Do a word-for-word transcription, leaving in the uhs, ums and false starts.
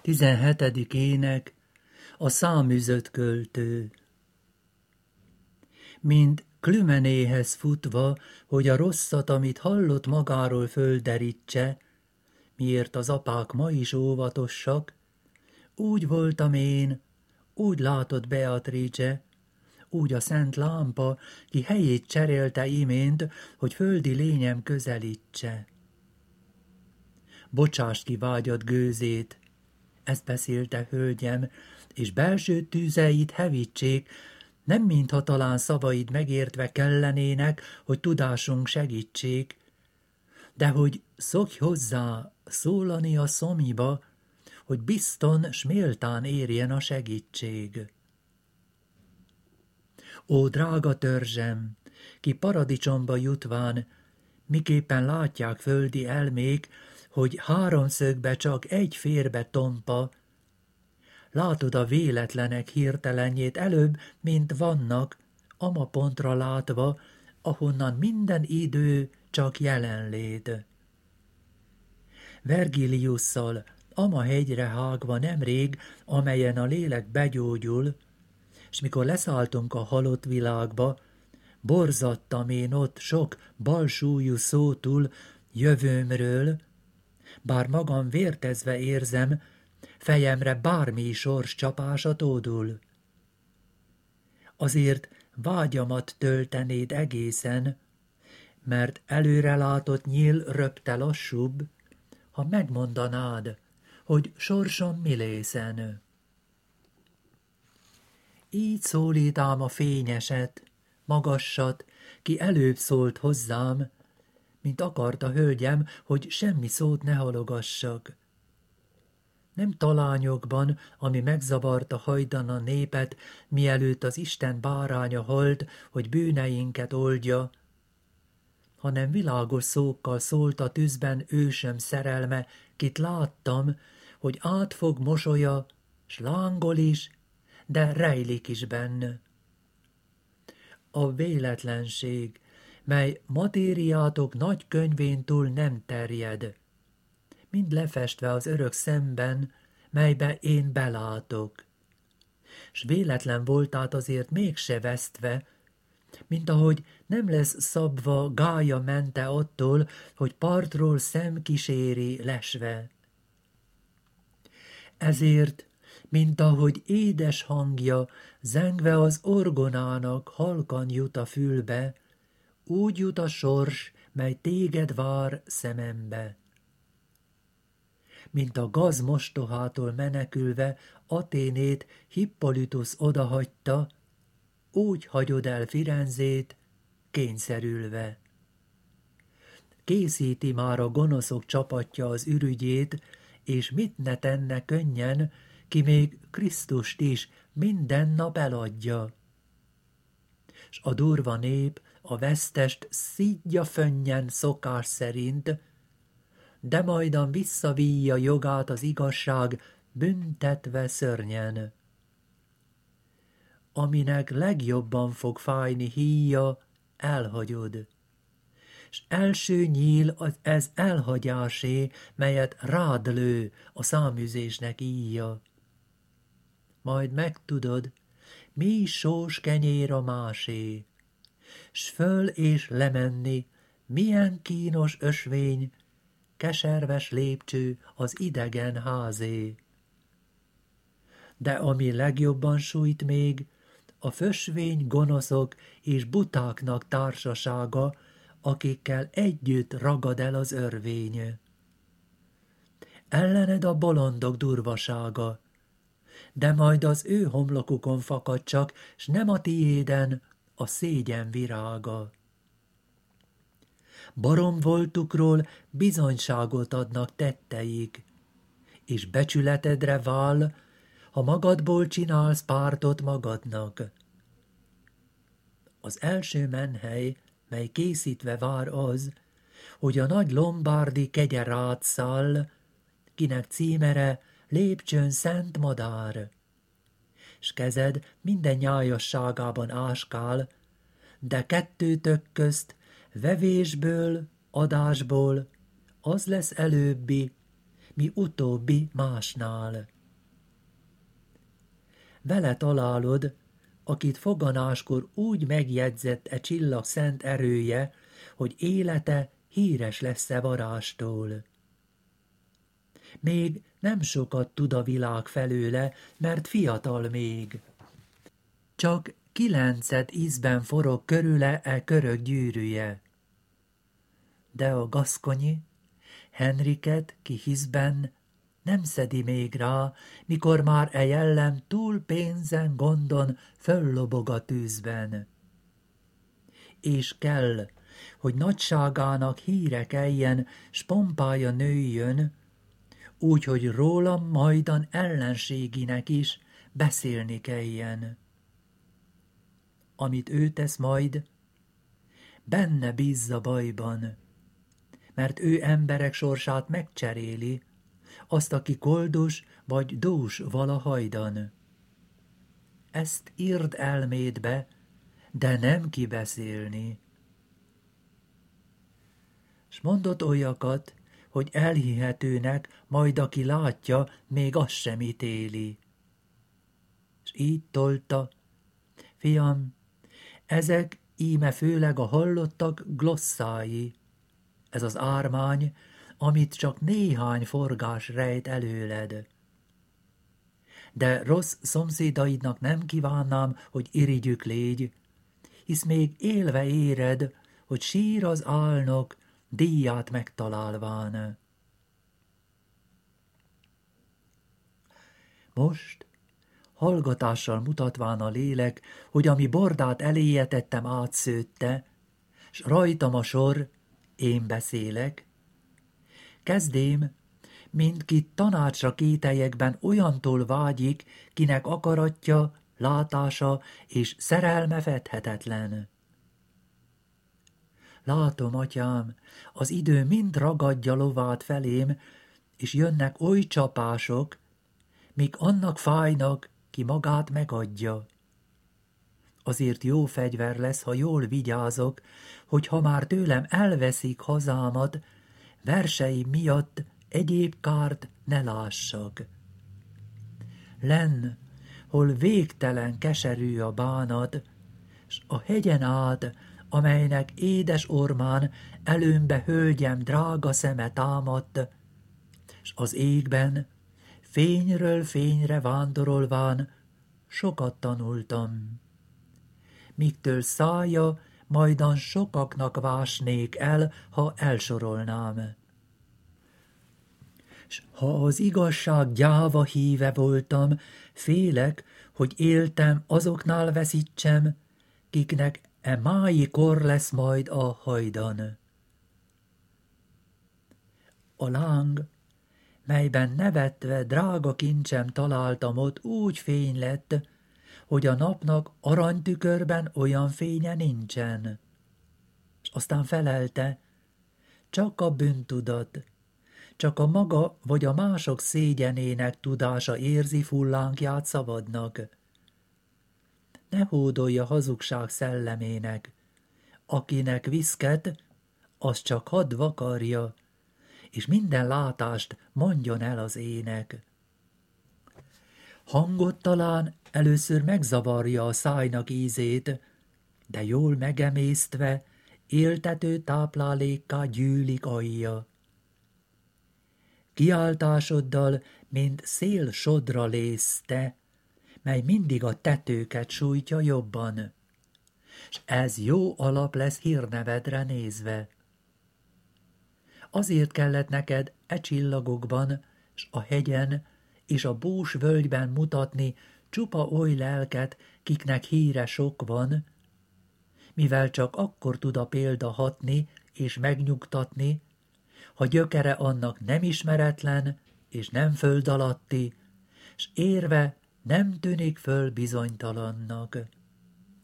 Tizenhetedik ének, a száműzött költő. Mind Klümenéhez futva, hogy a rosszat, amit hallott magáról földerítse, miért az apák ma is óvatosak, úgy voltam én, úgy látott Beatrice, úgy a szent lámpa, ki helyét cserélte imént, hogy földi lényem közelítse. Bocsásd ki vágyad gőzét, ezt beszélte hölgyem, és belső tűzeit hevítsék, nem mintha talán szavaid megértve kellenének, hogy tudásunk segítsék, de hogy szokj hozzá szólani a szomiba, hogy bizton s méltán érjen a segítség. Ó, drága törzsem, ki paradicsomba jutván, miképpen látják földi elmék, hogy háromszögbe csak egy férbe tompa, látod a véletlenek hirtelenjét előbb, mint vannak, ama pontra látva, ahonnan minden idő csak jelenléd. Vergiliusszal ama hegyre hágva nemrég, amelyen a lélek begyógyul, s mikor leszálltunk a halott világba, borzadtam én ott sok balsúlyú szótul jövőmről, bár magam vértezve érzem, fejemre bármi sors csapása tódul. Azért vágyamat töltenéd egészen, mert előrelátott nyíl röpte lassúbb, ha megmondanád, hogy sorsom mi lészen. Így szólítám a fényeset, magassat, ki előbb szólt hozzám, mint akarta hölgyem, hogy semmi szót ne halogassak. Nem talányokban, ami megzavarta hajdan a népet, mielőtt az Isten báránya halt, hogy bűneinket oldja, hanem világos szókkal szólt a tűzben ősöm szerelme, kit láttam, hogy átfog mosolya, s lángol is, de rejlik is benne. A véletlenség, mely matériátok nagy könyvén túl nem terjed, mind lefestve az örök szemben, melybe én belátok. S véletlen voltát azért mégse vesztve, mint ahogy nem lesz szabva Gája mente attól, hogy partról szem kíséri lesve. Ezért, mint ahogy édes hangja zengve az orgonának halkan jut a fülbe, úgy jut a sors, mely téged vár szemembe. Mint a gaz mostohától menekülve Athénét Hippolytusz odahagyta, úgy hagyod el Firenzét kényszerülve. Készíti már a gonoszok csapatja az ürügyét, és mit ne tenne könnyen, ki még Krisztust is minden nap eladja. S a durva nép a vesztest szídja fönnyen szokás szerint, de majdan visszavíjja jogát az igazság büntetve szörnyen. Aminek legjobban fog fájni híja, elhagyod. S első nyíl az ez elhagyásé, melyet rád lő a száműzésnek íja. Majd megtudod, mi sós kenyér a másé, s föl és lemenni, milyen kínos ösvény, keserves lépcső az idegen házé. De ami legjobban sújt még, a fösvény gonoszok és butáknak társasága, akikkel együtt ragad el az örvény. Ellened a bolondok durvasága, de majd az ő homlokukon fakad csak, s nem a tiéden a szégyen virága. Barom voltukról bizonyságot adnak tetteik, és becsületedre vál, ha magadból csinálsz pártot magadnak. Az első menhely, mely készítve vár az, hogy a nagy lombárdi kegye rád száll, kinek címere lépcsőn szent madár. S kezed minden nyájasságában áskál, de kettőtök közt vevésből, adásból az lesz előbbi, mi utóbbi másnál. vele találod, akit foganáskor úgy megjegyzett e csillag szent erője, hogy élete híres lesz-e varástól. Még nem sokat tud a világ felőle, mert fiatal még. Csak kilencet ízben forog körüle e körök gyűrűje. De a gaszkonyi, Henriket ki hiszben nem szedi még rá, mikor már e jellem túl pénzen, gondon föllobog a tűzben. És kell, hogy nagyságának híre keljen, s pompája nőjön, úgy, hogy rólam majdan ellenséginek is beszélni kelljen. Amit ő tesz majd, benne bízza bajban, mert ő emberek sorsát megcseréli, azt, aki koldus vagy dús valahajdan. Ezt írd elmédbe, de nem kibeszélni. S mondott olyakat, hogy elhihetőnek, majd aki látja, még azt sem ítéli. S így tolta, fiam, ezek íme főleg a hallottak glosszái, ez az ármány, amit csak néhány forgás rejt előled. De rossz szomszédaidnak nem kívánnám, hogy irigyük légy, hisz még élve éred, hogy sír az álnok, díját megtalálván. Most, hallgatással mutatván a lélek, hogy ami bordát eléje tettem átszőtte, s rajtam a sor, én beszélek, kezdém, mint ki tanácsra kételyekben olyantól vágyik, kinek akaratja, látása és szerelme fedhetetlen. Látom, atyám, az idő mind ragadja lovát felém, és jönnek oly csapások, míg annak fájnak, ki magát megadja. Azért jó fegyver lesz, ha jól vigyázok, hogy ha már tőlem elveszik hazámat, verseim miatt egyéb kárt ne lássak. Lenn, hol végtelen keserű a bánat, s a hegyen át, amelynek édes ormán előmbe hölgyem drága szeme támadt, s az égben, fényről fényre vándorolván, sokat tanultam. Mígtől szája majdan sokaknak vásnék el, ha elsorolnám. S ha az igazság gyáva híve voltam, félek, hogy éltem azoknál veszítsem, kiknek e mái kor lesz majd a hajdan. A láng, melyben nevetve drága kincsem találtam ott, úgy fény lett, hogy a napnak aranytükörben olyan fénye nincsen. S aztán felelte, csak a bűntudat, csak a maga vagy a mások szégyenének tudása érzi fullánkját szabadnak. Ne hódolja hazugság szellemének, akinek viszket, az csak hadd vakarja, és minden látást mondjon el az ének. Hangot talán először megzavarja a szájnak ízét, de jól megemésztve, éltető táplálékká gyűlik alja. Kiáltásoddal, mint szél sodra lész te, mely mindig a tetőket sújtja jobban, s ez jó alap lesz hírnevedre nézve. Azért kellett neked e csillagokban, s a hegyen, és a bús völgyben mutatni csupa oly lelket, kiknek híre sok van, mivel csak akkor tud a példa hatni és megnyugtatni, ha gyökere annak nem ismeretlen és nem föld alatti, s érve nem tűnik föl bizonytalannak.